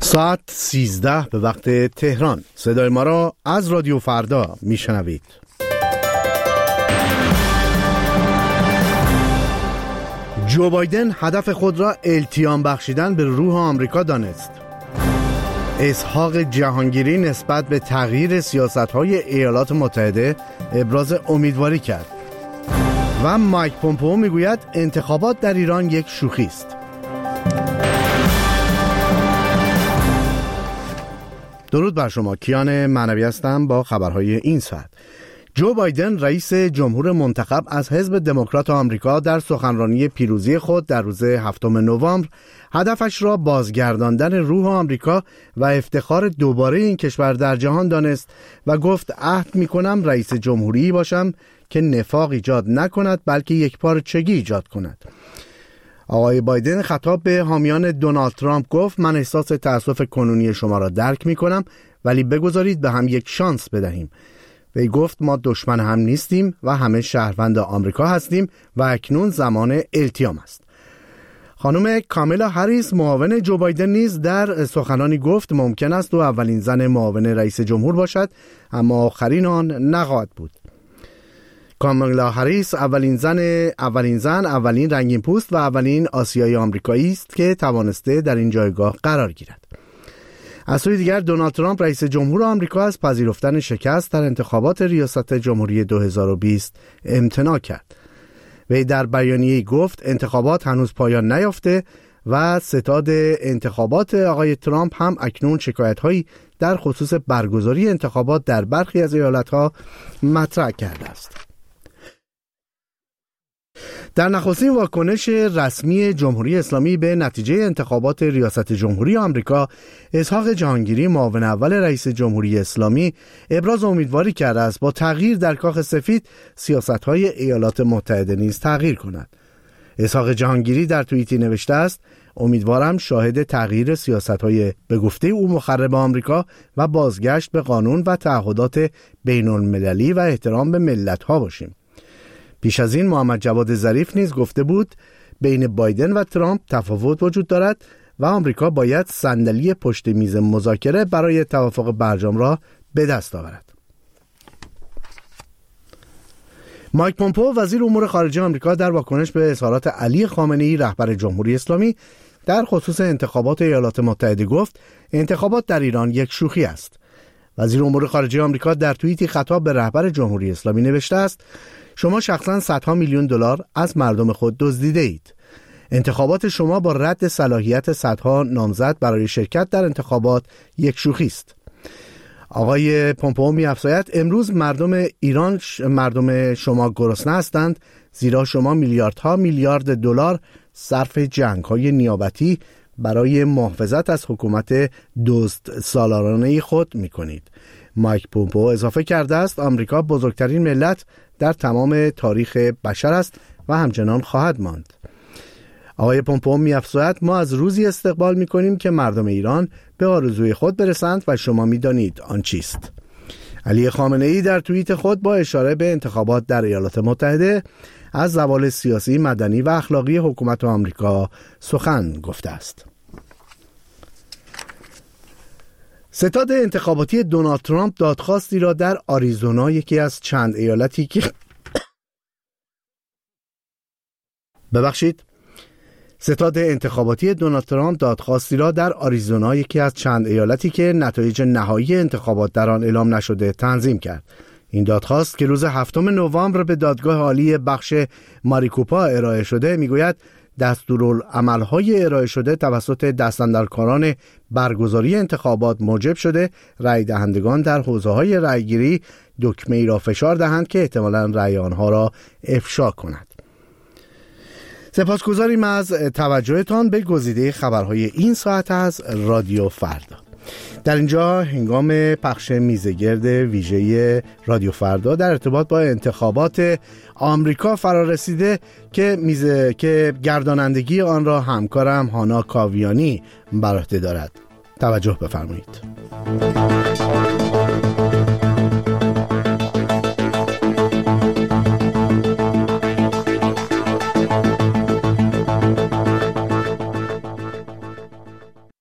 ساعت 13 به وقت تهران. صدای ما را از رادیو فردا میشنوید. جو بایدن هدف خود را التیام بخشیدن به روح آمریکا دانست. اسحاق جهانگیری نسبت به تغییر سیاست‌های ایالات متحده ابراز امیدواری کرد. و مایک پومپئو میگوید انتخابات در ایران یک شوخی است. درود بر شما، کیان معنوی هستم با خبرهای این ساعت. جو بایدن رئیس جمهور منتخب از حزب دموکرات آمریکا در سخنرانی پیروزی خود در روز 7 نوامبر هدفش را بازگرداندن روح آمریکا و افتخار دوباره این کشور در جهان دانست و گفت عهد می‌کنم رئیس جمهوری باشم که نفاق ایجاد نکند بلکه یکپارچگی ایجاد کند. آقای بایدن خطاب به حامیان دونالد ترامپ گفت من احساس تأسف کنونی شما را درک می‌کنم ولی بگذارید به هم یک شانس بدهیم. وی گفت ما دشمن هم نیستیم و همه شهروند آمریکا هستیم و اکنون زمان التیام است. خانم کامیلا هریس معاون جو بایدن نیز در سخنانی گفت ممکن است او اولین زن معاون رئیس جمهور باشد اما آخرین آن نخواهد بود. کامیلا هریس اولین رنگین پوست و اولین آسیایی آمریکایی است که توانسته در این جایگاه قرار گیرد. از سوی دیگر دونالد ترامپ رئیس جمهور آمریکا از پذیرفتن شکست در انتخابات ریاست جمهوری 2020 امتناع کرد. وی در بیانیه‌ای گفت انتخابات هنوز پایان نیافته و ستاد انتخابات آقای ترامپ هم اکنون شکایت‌هایی در خصوص برگزاری انتخابات در برخی از ایالت‌ها مطرح کرده است. در نخستین واکنش رسمی جمهوری اسلامی به نتیجه انتخابات ریاست جمهوری آمریکا، اسحاق جهانگیری معاون اول رئیس جمهوری اسلامی ابراز امیدواری کرده است با تغییر در کاخ سفید سیاست‌های ایالات متحده نیز تغییر کند. اسحاق جهانگیری در توییتی نوشته است امیدوارم شاهد تغییر سیاست‌های به گفته او مخرب آمریکا و بازگشت به قانون و تعهدات بین‌المللی و احترام به ملت‌ها باشیم. پیش از این محمد جواد ظریف نیز گفته بود بین بایدن و ترامپ تفاوت وجود دارد و آمریکا باید صندلی پشت میز مذاکره برای توافق برجام را به دست آورد. مایک پومپئو وزیر امور خارجه آمریکا در واکنش به اظهارات علی خامنه‌ای رهبر جمهوری اسلامی در خصوص انتخابات ایالات متحده گفت انتخابات در ایران یک شوخی است. وزیر امور خارجه آمریکا در توییتی خطاب به رهبر جمهوری اسلامی نوشته است شما شخصاً صدها میلیون دلار از مردم خود دزدیده اید. انتخابات شما با رد صلاحیت صدها نامزد برای شرکت در انتخابات یک شوخی است. آقای پومپئو می‌افزاید امروز مردم ایران مردم شما گرسنه هستند زیرا شما میلیاردها میلیارد دلار صرف جنگ‌های نیابتی برای محافظت از حکومت دزد سالارانه خود می‌کنید. مایک پومپئو اضافه کرده است آمریکا بزرگترین ملت در تمام تاریخ بشر است و همچنان خواهد ماند. آقای پومپئو می‌افزاید ما از روزی استقبال می‌کنیم که مردم ایران به آرزوی خود برسند و شما می‌دانید آن چیست. علی خامنه‌ای در توییت خود با اشاره به انتخابات در ایالات متحده از زوال سیاسی، مدنی و اخلاقی حکومت آمریکا سخن گفته است. ستاد انتخاباتی دونالد ترامپ دادخواستی را در آریزونا یکی از چند ایالتی که ستاد انتخاباتی دونالد ترامپ دادخواستی را در آریزونا یکی از چند ایالتی که نتایج نهایی انتخابات در آن اعلام نشده تنظیم کرد. این دادخواست که روز 7 نوامبر به دادگاه عالی بخش ماریکوپا ارائه شده میگوید دستورالعمل‌های ارائه شده توسط دستاندرکاران برگزاری انتخابات موجب شده رای دهندگان در حوزه‌های رایگیری دکمه‌ای را فشار دهند که احتمالاً رای آنها را افشا کند. سپاسگزاریم از توجهتان به گزیده خبرهای این ساعت از رادیو فردا. در اینجا هنگام پخش میزگرد ویژه رادیو فردا در ارتباط با انتخابات آمریکا فرا رسیده که گردانندگی آن را همکارم هانا کاویانی بر عهده دارد. توجه بفرمایید.